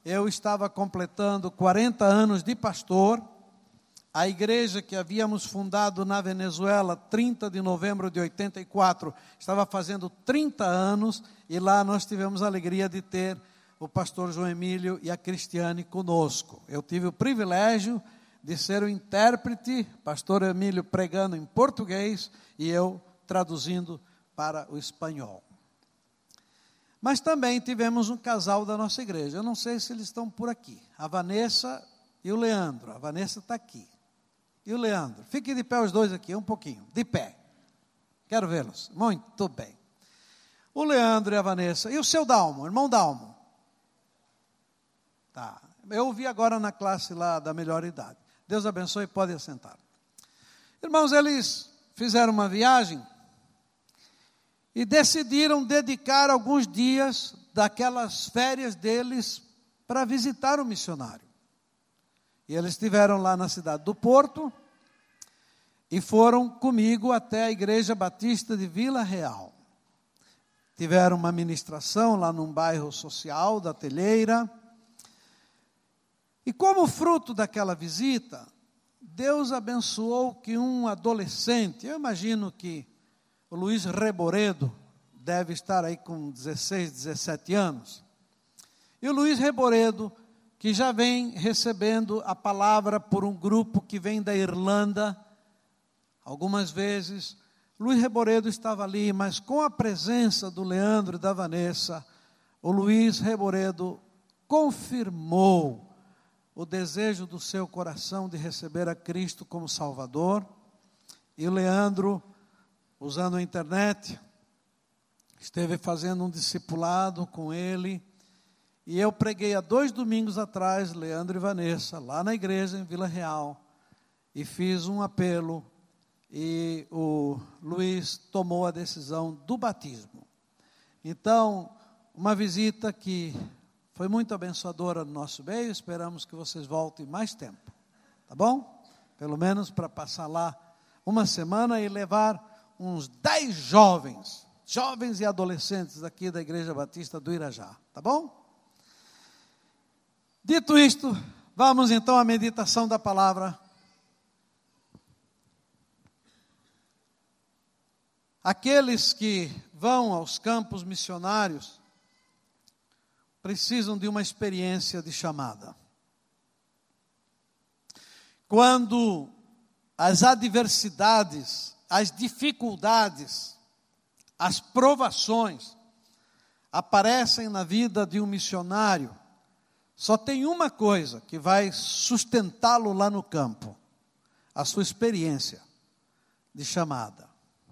eu estava completando 40 anos de pastor. A igreja que havíamos fundado na Venezuela, 30 de novembro de 84, estava fazendo 30 anos, e lá nós tivemos a alegria de ter o pastor João Emílio e a Cristiane conosco. Eu tive o privilégio de ser o intérprete, pastor Emílio pregando em português e eu traduzindo para o espanhol. Mas também tivemos um casal da nossa igreja, eu não sei se eles estão por aqui, a Vanessa e o Leandro. A Vanessa está aqui. E o Leandro, fiquem de pé os dois aqui, um pouquinho, de pé. Quero vê-los, muito bem. O Leandro e a Vanessa, e o seu Dalmo, irmão Dalmo? Tá, eu ouvi agora na classe lá da melhor idade. Deus abençoe, pode assentar. Irmãos, eles fizeram uma viagem e decidiram dedicar alguns dias daquelas férias deles para visitar o missionário. E eles estiveram lá na cidade do Porto e foram comigo até a Igreja Batista de Vila Real. Tiveram uma ministração lá num bairro social da Telheira. E como fruto daquela visita, Deus abençoou que um adolescente, eu imagino que o Luiz Reboredo deve estar aí com 16, 17 anos. E o Luiz Reboredo, que já vem recebendo a palavra por um grupo que vem da Irlanda, algumas vezes, Luiz Reboredo estava ali, mas com a presença do Leandro e da Vanessa, o Luiz Reboredo confirmou o desejo do seu coração de receber a Cristo como Salvador. E o Leandro, usando a internet, esteve fazendo um discipulado com ele. E eu preguei há 2 domingos atrás, Leandro e Vanessa, lá na igreja em Vila Real, e fiz um apelo, e o Luiz tomou a decisão do batismo. Então, uma visita que foi muito abençoadora no nosso meio, esperamos que vocês voltem mais tempo, tá bom? Pelo menos para passar lá uma semana e levar uns 10 jovens e adolescentes aqui da Igreja Batista do Irajá, tá bom? Dito isto, vamos então à meditação da palavra. Aqueles que vão aos campos missionários precisam de uma experiência de chamada. Quando as adversidades, as dificuldades, as provações aparecem na vida de um missionário, só tem uma coisa que vai sustentá-lo lá no campo: a sua experiência de chamada.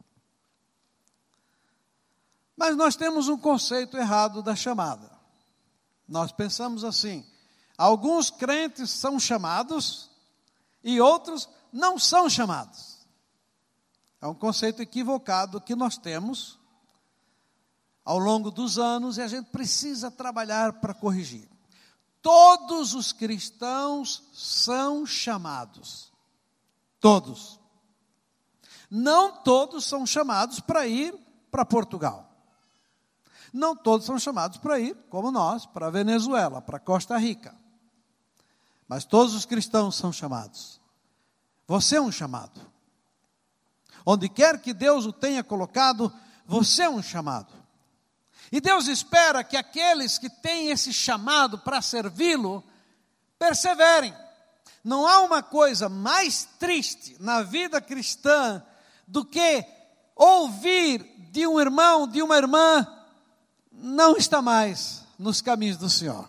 Mas nós temos um conceito errado da chamada. Nós pensamos assim: alguns crentes são chamados e outros não são chamados. É um conceito equivocado que nós temos ao longo dos anos e a gente precisa trabalhar para corrigir. Todos os cristãos são chamados. Todos. Não todos são chamados para ir para Portugal. Não todos são chamados para ir, como nós, para a Venezuela, para Costa Rica. Mas todos os cristãos são chamados. Você é um chamado. Onde quer que Deus o tenha colocado, você é um chamado. E Deus espera que aqueles que têm esse chamado para servi-lo, perseverem. Não há uma coisa mais triste na vida cristã do que ouvir de um irmão, de uma irmã: não está mais nos caminhos do Senhor.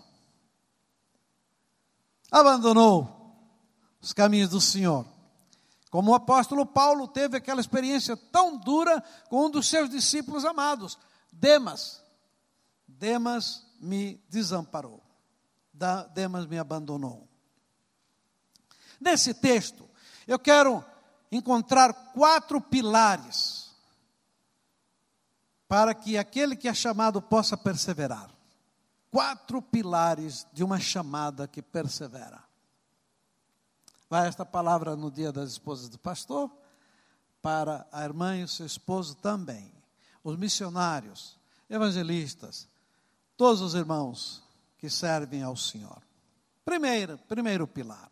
Abandonou os caminhos do Senhor. Como o apóstolo Paulo teve aquela experiência tão dura com um dos seus discípulos amados, Demas. Demas me desamparou. Demas me abandonou. Nesse texto, eu quero encontrar 4 pilares para que aquele que é chamado possa perseverar. 4 pilares de uma chamada que persevera. Vai esta palavra no dia das esposas do pastor, para a irmã e o seu esposo também. Os missionários, evangelistas, todos os irmãos que servem ao Senhor. Primeiro pilar.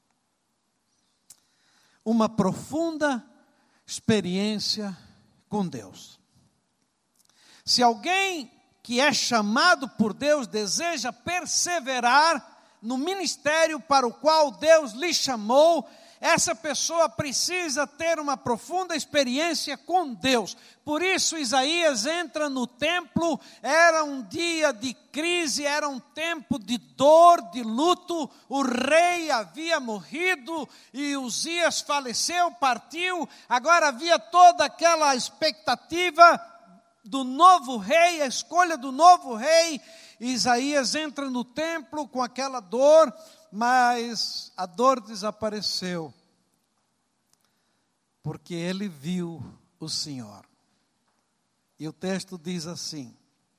Uma profunda experiência com Deus. Se alguém que é chamado por Deus deseja perseverar no ministério para o qual Deus lhe chamou, essa pessoa precisa ter uma profunda experiência com Deus. Por isso Isaías entra no templo, era um dia de crise, era um tempo de dor, de luto. O rei havia morrido e Uzias faleceu, partiu. Agora havia toda aquela expectativa do novo rei, a escolha do novo rei. Isaías entra no templo com aquela dor, mas a dor desapareceu, porque ele viu o Senhor. E o texto diz assim: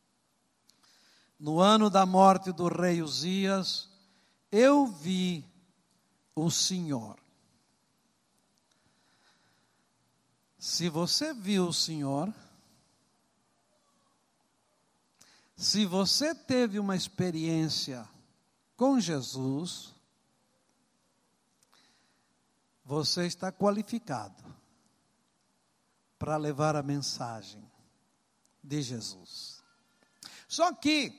no ano da morte do rei Uzias, eu vi o Senhor. Se você viu o Senhor, se você teve uma experiência com Jesus, você está qualificado para levar a mensagem de Jesus. Só que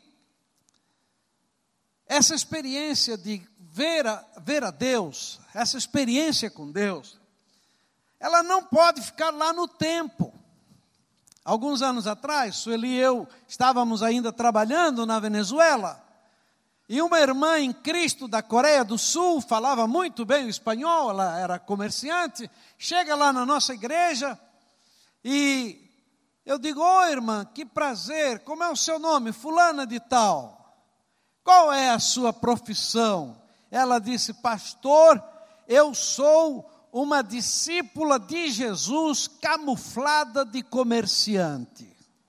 essa experiência de ver a Deus, essa experiência com Deus, ela não pode ficar lá no tempo. Alguns anos atrás, Sueli e eu estávamos ainda trabalhando na Venezuela, e uma irmã em Cristo da Coreia do Sul, falava muito bem o espanhol, ela era comerciante, chega lá na nossa igreja, e eu digo: ô irmã, que prazer, como é o seu nome? Fulana de tal. Qual é a sua profissão? Ela disse: pastor, eu sou uma discípula de Jesus camuflada de comerciante.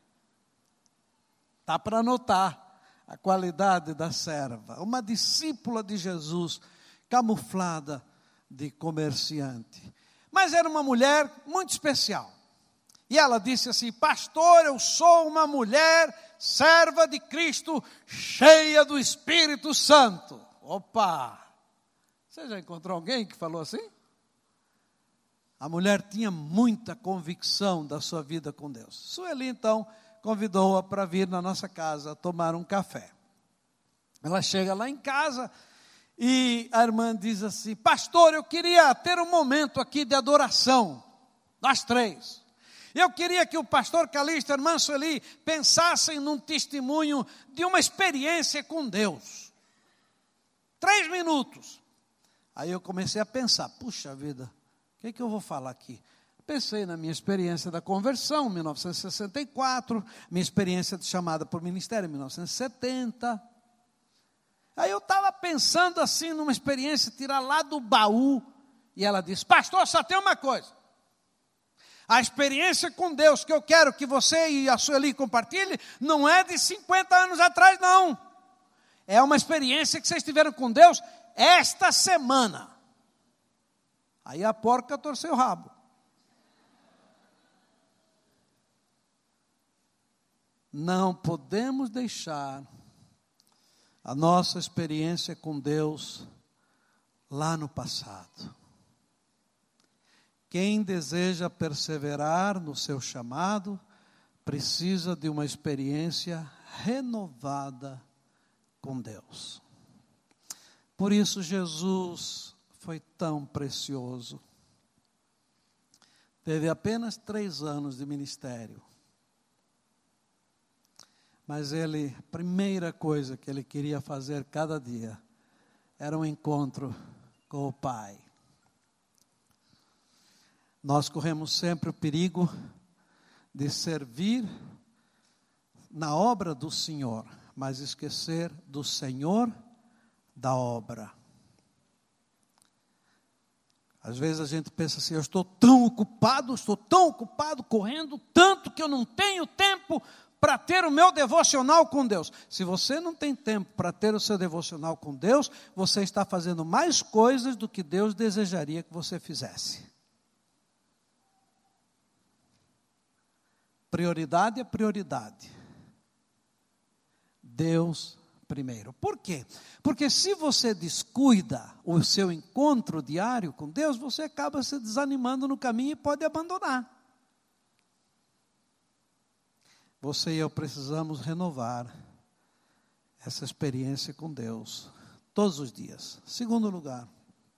Está para notar a qualidade da serva. Uma discípula de Jesus camuflada de comerciante. Mas era uma mulher muito especial. E ela disse assim: pastor, eu sou uma mulher serva de Cristo, cheia do Espírito Santo. Opa! Você já encontrou alguém que falou assim? A mulher tinha muita convicção da sua vida com Deus. Sueli, então, convidou-a para vir na nossa casa tomar um café. Ela chega lá em casa e a irmã diz assim: pastor, eu queria ter um momento aqui de adoração, nós três. Eu queria que o pastor Calixto e a irmã Sueli pensassem num testemunho de uma experiência com Deus. 3 minutos. Aí eu comecei a pensar: puxa vida, o que eu vou falar aqui? Pensei na minha experiência da conversão, em 1964, minha experiência de chamada por ministério, em 1970. Aí eu estava pensando assim, numa experiência, tirar lá do baú, e ela disse: pastor, só tem uma coisa. A experiência com Deus que eu quero que você e a Sueli compartilhem, não é de 50 anos atrás, não. É uma experiência que vocês tiveram com Deus esta semana. Aí a porca torceu o rabo. Não podemos deixar a nossa experiência com Deus lá no passado. Quem deseja perseverar no seu chamado, precisa de uma experiência renovada com Deus. Por isso Jesus foi tão precioso. Teve apenas 3 anos de ministério. Mas a primeira coisa que ele queria fazer cada dia, era um encontro com o Pai. Nós corremos sempre o perigo de servir na obra do Senhor, mas esquecer do Senhor da obra. Às vezes a gente pensa assim: eu estou tão ocupado, correndo tanto que eu não tenho tempo para ter o meu devocional com Deus. Se você não tem tempo para ter o seu devocional com Deus, você está fazendo mais coisas do que Deus desejaria que você fizesse. Prioridade é prioridade. Deus primeiro. Por quê? Porque se você descuida o seu encontro diário com Deus, você acaba se desanimando no caminho e pode abandonar. Você e eu precisamos renovar essa experiência com Deus todos os dias. Segundo lugar,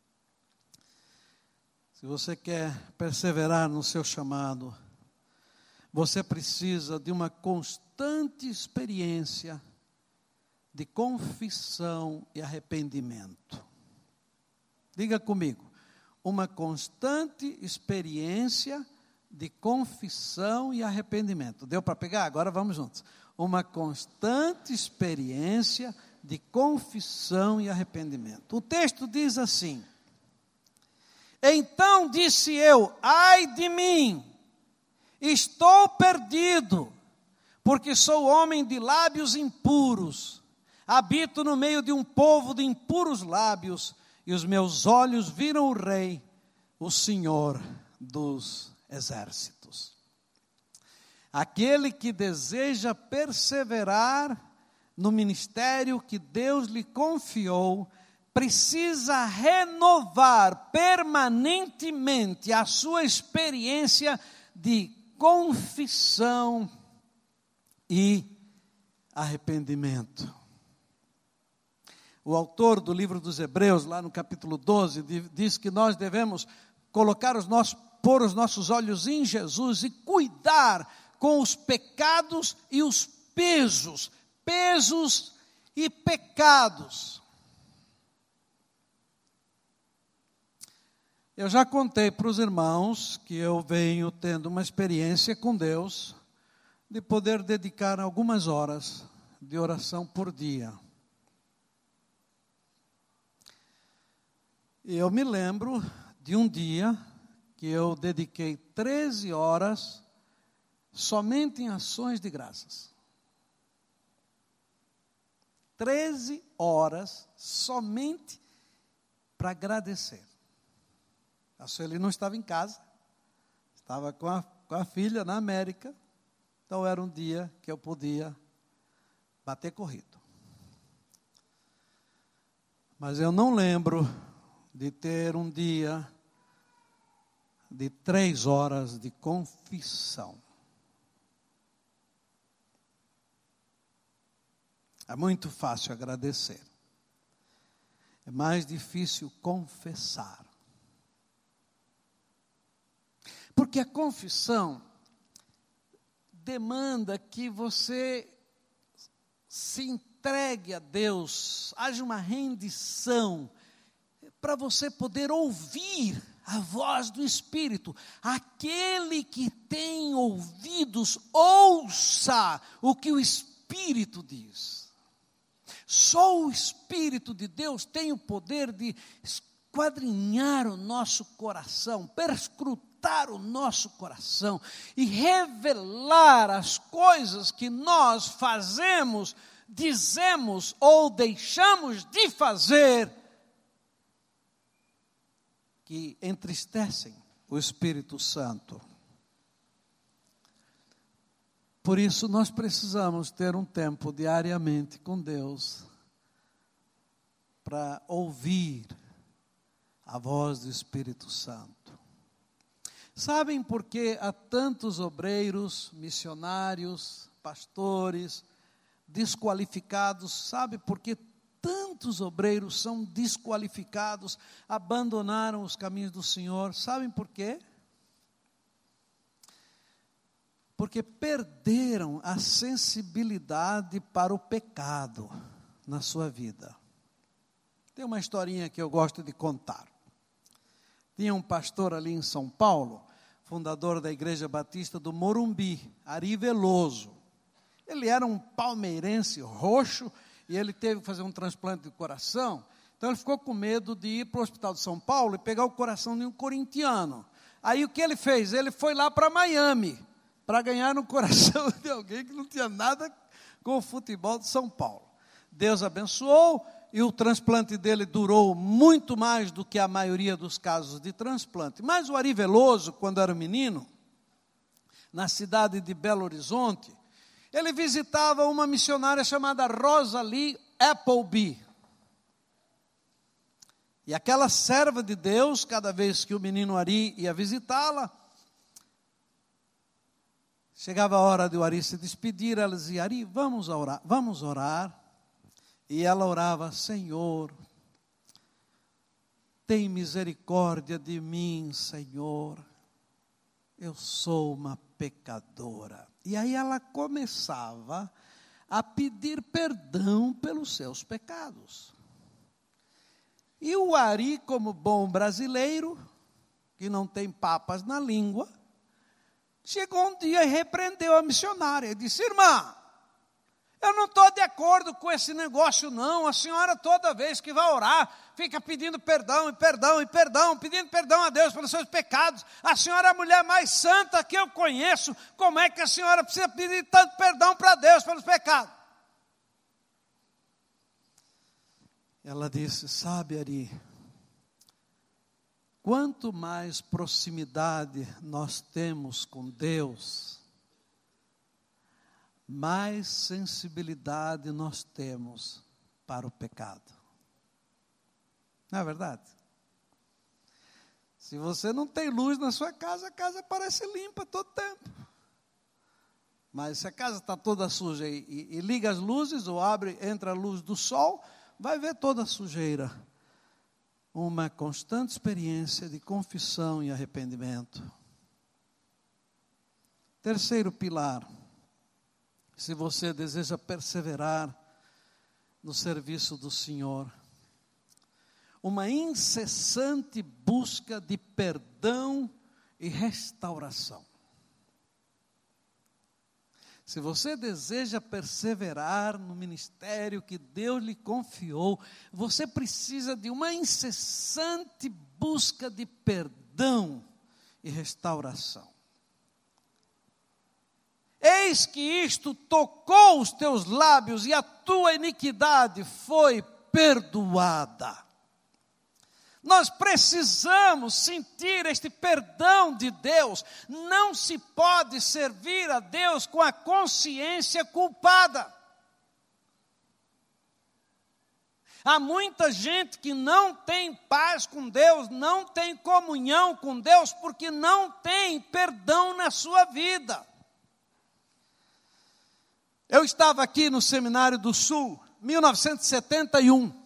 se você quer perseverar no seu chamado, você precisa de uma constante experiência de confissão e arrependimento. Diga comigo, uma constante experiência de confissão e arrependimento. Deu para pegar? Agora vamos juntos. Uma constante experiência de confissão e arrependimento. O texto diz assim: então disse eu, ai de mim, estou perdido, porque sou homem de lábios impuros, habito no meio de um povo de impuros lábios, e os meus olhos viram o Rei, o Senhor dos exércitos. Aquele que deseja perseverar no ministério que Deus lhe confiou, precisa renovar permanentemente a sua experiência de confissão e arrependimento. O autor do livro dos Hebreus, lá no capítulo 12, diz que nós devemos pôr os nossos olhos em Jesus e cuidar com os pecados e os pesos e pecados. Eu já contei para os irmãos que eu venho tendo uma experiência com Deus de poder dedicar algumas horas de oração por dia. E eu me lembro de um dia que eu dediquei 13 horas somente em ações de graças. 13 horas somente para agradecer. A Sueli não estava em casa, estava com a filha na América, então era um dia que eu podia bater corrido. Mas eu não lembro de ter um dia de 3 horas de confissão. É muito fácil agradecer. É mais difícil confessar. Porque a confissão demanda que você se entregue a Deus, haja uma rendição, para você poder ouvir a voz do Espírito. Aquele que tem ouvidos, ouça o que o Espírito diz. Só o Espírito de Deus tem o poder de esquadrinhar o nosso coração, perscrutar o nosso coração e revelar as coisas que nós fazemos, dizemos ou deixamos de fazer, que entristecem o Espírito Santo. Por isso nós precisamos ter um tempo diariamente com Deus para ouvir a voz do Espírito Santo. Sabem por que há tantos obreiros, missionários, pastores desqualificados? Sabe por que tantos obreiros são desqualificados, abandonaram os caminhos do Senhor? Sabem por quê? Porque perderam a sensibilidade para o pecado na sua vida. Tem uma historinha que eu gosto de contar. Tinha um pastor ali em São Paulo, fundador da Igreja Batista do Morumbi, Ari Veloso. Ele era um palmeirense roxo e ele teve que fazer um transplante de coração. Então ele ficou com medo de ir para o Hospital de São Paulo e pegar o coração de um corintiano. Aí o que ele fez? Ele foi lá para Miami, para ganhar no coração de alguém que não tinha nada com o futebol de São Paulo. Deus abençoou e o transplante dele durou muito mais do que a maioria dos casos de transplante. Mas o Ari Veloso, quando era menino, na cidade de Belo Horizonte, ele visitava uma missionária chamada Rosalie Appleby. E aquela serva de Deus, cada vez que o menino Ari ia visitá-la, chegava a hora de o Ari se despedir, ela dizia: Ari, vamos orar, vamos orar. E ela orava: Senhor, tem misericórdia de mim, Senhor, eu sou uma pecadora. E aí ela começava a pedir perdão pelos seus pecados. E o Ari, como bom brasileiro, que não tem papas na língua, chegou um dia e repreendeu a missionária. Disse: irmã, eu não estou de acordo com esse negócio não. A senhora toda vez que vai orar, fica pedindo perdão e perdão e perdão, pedindo perdão a Deus pelos seus pecados. A senhora é a mulher mais santa que eu conheço. Como é que a senhora precisa pedir tanto perdão para Deus pelos pecados? Ela disse: sabe, Ari, quanto mais proximidade nós temos com Deus, mais sensibilidade nós temos para o pecado. Não é verdade? Se você não tem luz na sua casa, a casa parece limpa todo tempo. Mas se a casa está toda suja e liga as luzes, ou entra a luz do sol, vai ver toda a sujeira. Uma constante experiência de confissão e arrependimento. Terceiro pilar: se você deseja perseverar no serviço do Senhor, uma incessante busca de perdão e restauração. Se você deseja perseverar no ministério que Deus lhe confiou, você precisa de uma incessante busca de perdão e restauração. Eis que isto tocou os teus lábios e a tua iniquidade foi perdoada. Nós precisamos sentir este perdão de Deus. Não se pode servir a Deus com a consciência culpada. Há muita gente que não tem paz com Deus, não tem comunhão com Deus, porque não tem perdão na sua vida. Eu estava aqui no Seminário do Sul, 1971.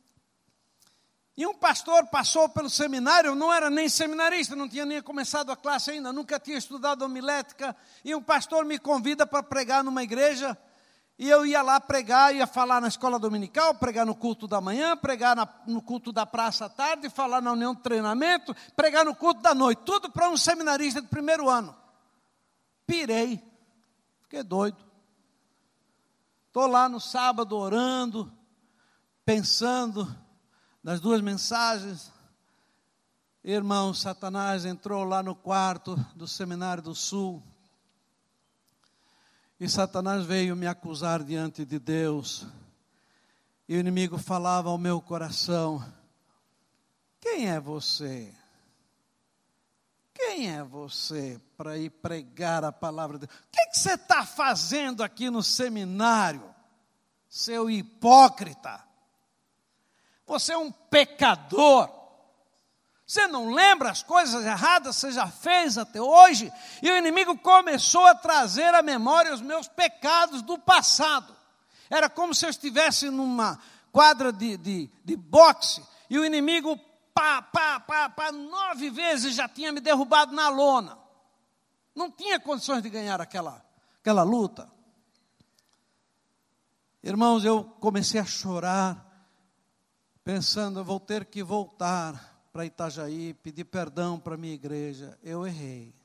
E um pastor passou pelo seminário, eu não era nem seminarista, não tinha nem começado a classe ainda, nunca tinha estudado homilética. E um pastor me convida para pregar numa igreja, e eu ia lá pregar, ia falar na escola dominical, pregar no culto da manhã, pregar no culto da praça à tarde, falar na união de treinamento, pregar no culto da noite, tudo para um seminarista de primeiro ano. Pirei, fiquei doido. Estou lá no sábado orando, pensando nas duas mensagens. Irmão, Satanás entrou lá no quarto do Seminário do Sul. E Satanás veio me acusar diante de Deus. E o inimigo falava ao meu coração: quem é você? Quem é você para ir pregar a palavra de Deus? O que você está fazendo aqui no seminário, seu hipócrita? Você é um pecador. Você não lembra as coisas erradas que você já fez até hoje? E o inimigo começou a trazer à memória os meus pecados do passado. Era como se eu estivesse numa quadra de boxe e o inimigo, 9 vezes já tinha me derrubado na lona. Não tinha condições de ganhar aquela luta. Irmãos, eu comecei a chorar, pensando: eu vou ter que voltar para Itajaí, pedir perdão para a minha igreja. Eu errei.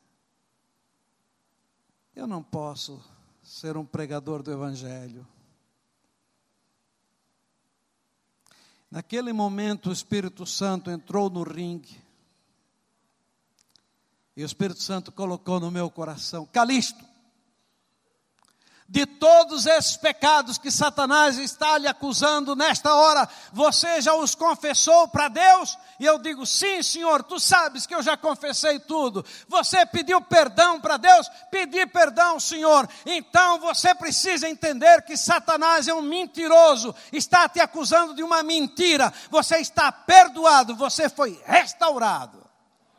Eu não posso ser um pregador do Evangelho. Naquele momento o Espírito Santo entrou no ringue. E o Espírito Santo colocou no meu coração: Calixto, de todos esses pecados que Satanás está lhe acusando nesta hora, você já os confessou para Deus? E eu digo, sim, Senhor, tu sabes que eu já confessei tudo. Você pediu perdão para Deus? Pedi perdão, Senhor. Então você precisa entender que Satanás é um mentiroso, está te acusando de uma mentira. Você está perdoado, você foi restaurado.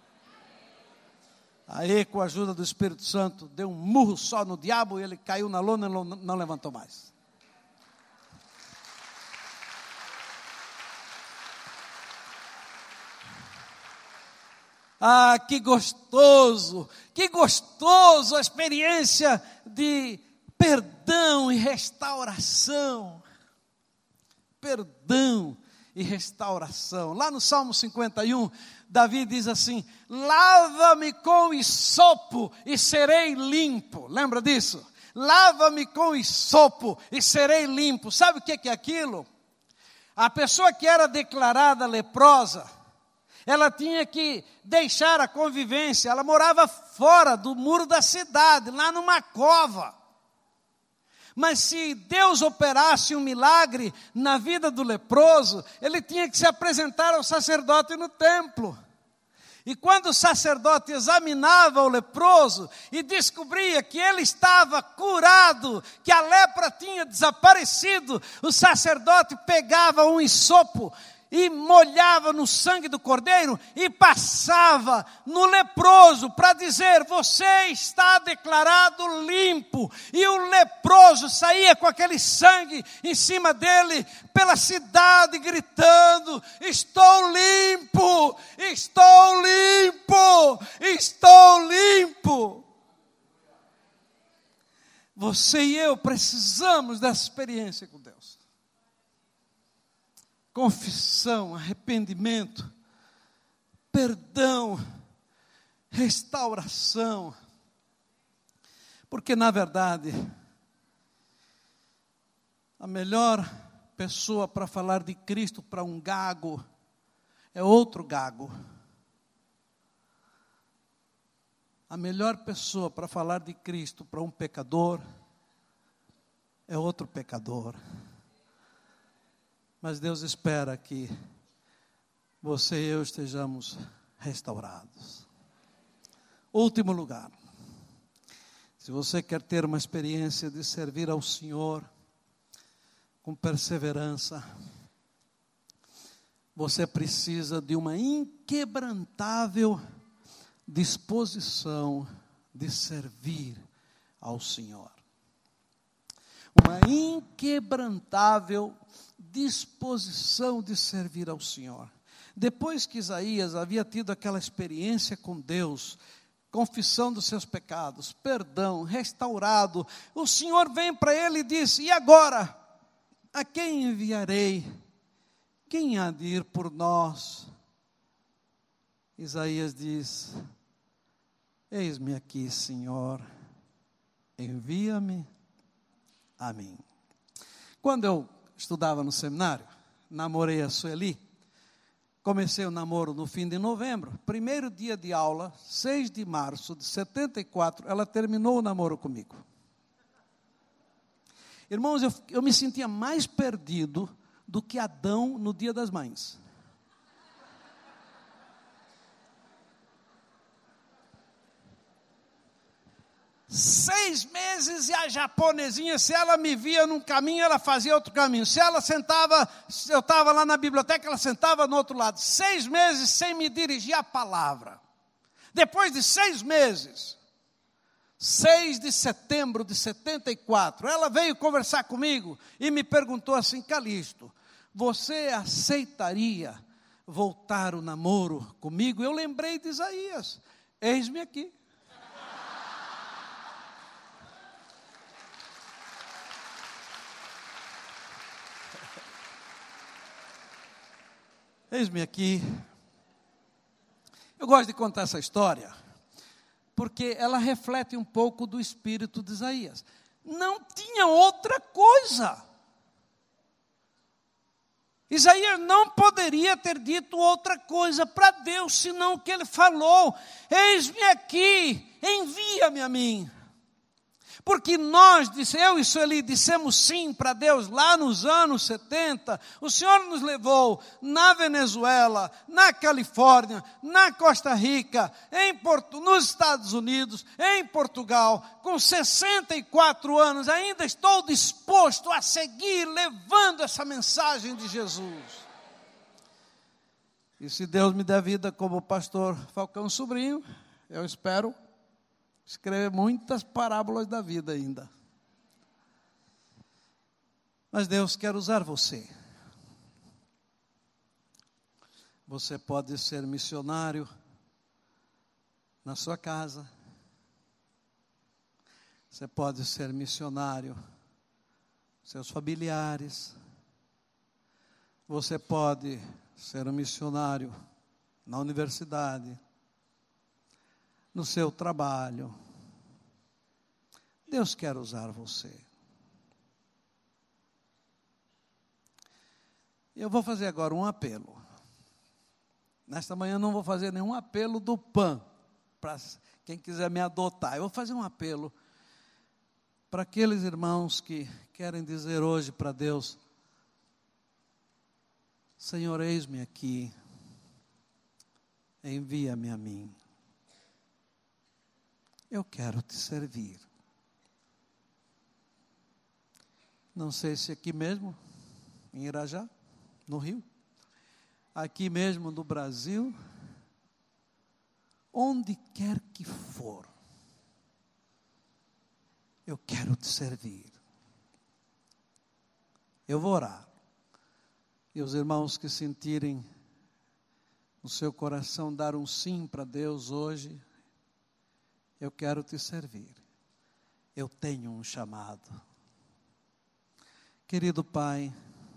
Aí, com a ajuda do Espírito Santo, deu um murro só no diabo e ele caiu na lona e não levantou mais. Ah, que gostoso a experiência de perdão e restauração. Perdão e restauração. Lá no Salmo 51, Davi diz assim: lava-me com hisopo e serei limpo. Lembra disso? Lava-me com hisopo e serei limpo. Sabe o que é aquilo? A pessoa que era declarada leprosa, ela tinha que deixar a convivência. Ela morava fora do muro da cidade, lá numa cova. Mas se Deus operasse um milagre na vida do leproso, ele tinha que se apresentar ao sacerdote no templo. E quando o sacerdote examinava o leproso e descobria que ele estava curado, que a lepra tinha desaparecido, o sacerdote pegava um hisopo e molhava no sangue do cordeiro e passava no leproso para dizer: você está declarado limpo. E o leproso saía com aquele sangue em cima dele pela cidade gritando: estou limpo, estou limpo, estou limpo. Você e eu precisamos dessa experiência com Deus. Confissão, arrependimento, perdão, restauração. Porque, na verdade, a melhor pessoa para falar de Cristo para um gago é outro gago. A melhor pessoa para falar de Cristo para um pecador é outro pecador. Mas Deus espera que você e eu estejamos restaurados. Último lugar. Se você quer ter uma experiência de servir ao Senhor com perseverança, você precisa de uma inquebrantável disposição de servir ao Senhor. Uma inquebrantável disposição de servir ao Senhor. Depois que Isaías havia tido aquela experiência com Deus, confissão dos seus pecados, perdão, restaurado, o Senhor vem para ele e diz: e agora? A quem enviarei? Quem há de ir por nós? Isaías diz: eis-me aqui, Senhor, envia-me a mim. Quando eu estudava no seminário, namorei a Sueli, comecei o namoro no fim de novembro, primeiro dia de aula, 6 de março de 74, ela terminou o namoro comigo. Irmãos, eu me sentia mais perdido do que Adão no dia das mães. Seis meses e a japonesinha, se ela me via num caminho, ela fazia outro caminho. Se ela sentava, eu estava lá na biblioteca, ela sentava no outro lado. 6 meses sem me dirigir a palavra. Depois de 6 meses, 6 de setembro de 74, ela veio conversar comigo e me perguntou assim: Calixto, você aceitaria voltar o namoro comigo? Eu lembrei de Isaías: eis-me aqui. Eis-me aqui. Eu gosto de contar essa história, porque ela reflete um pouco do espírito de Isaías. Não tinha outra coisa. Isaías não poderia ter dito outra coisa para Deus, senão o que ele falou: eis-me aqui, envia-me a mim. Porque nós, eu e Sueli, dissemos sim para Deus lá nos anos 70. O Senhor nos levou na Venezuela, na Califórnia, na Costa Rica, nos Estados Unidos, em Portugal. Com 64 anos, ainda estou disposto a seguir levando essa mensagem de Jesus. E se Deus me der vida como pastor Falcão Sobrinho, eu espero escrever muitas parábolas da vida ainda. Mas Deus quer usar você. Você pode ser missionário na sua casa. Você pode ser missionário seus familiares. Você pode ser um missionário na universidade, no seu trabalho. Deus quer usar você. Eu vou fazer agora um apelo. Nesta manhã não vou fazer nenhum apelo do PAN, para quem quiser me adotar. Eu vou fazer um apelo para aqueles irmãos que querem dizer hoje para Deus: Senhor, eis-me aqui, envia-me a mim. Eu quero te servir. Não sei se aqui mesmo, em Irajá, no Rio, aqui mesmo no Brasil, onde quer que for, eu quero te servir. Eu vou orar. E os irmãos que sentirem no seu coração dar um sim para Deus hoje, eu quero te servir. Eu tenho um chamado. Querido Pai,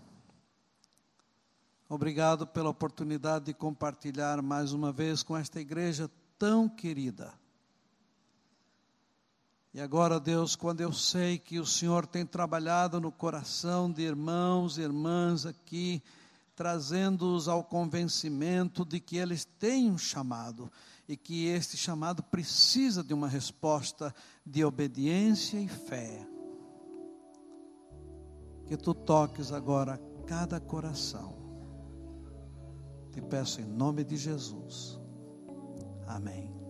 obrigado pela oportunidade de compartilhar mais uma vez com esta igreja tão querida. E agora, Deus, quando eu sei que o Senhor tem trabalhado no coração de irmãos e irmãs aqui, trazendo-os ao convencimento de que eles têm um chamado, e que este chamado precisa de uma resposta de obediência e fé. Que tu toques agora cada coração. Te peço em nome de Jesus. Amém.